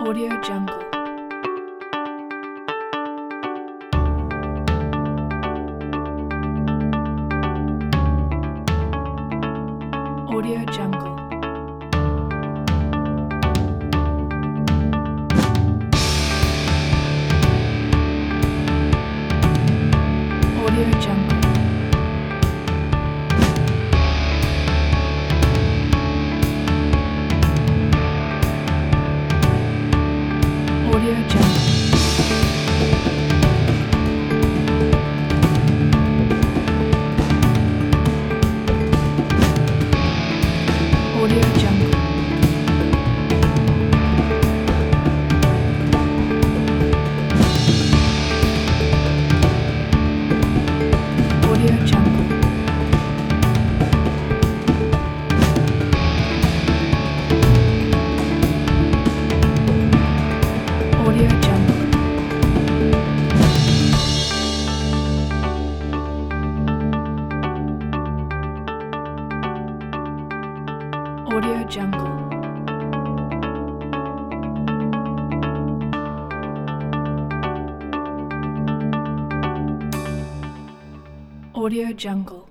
Audio Jungle. Audio Jungle. Audio Jungle. Audio Jungle. Audio Jungle. Audio Jungle. Audio Jungle. Audio Jungle. Audio Jungle.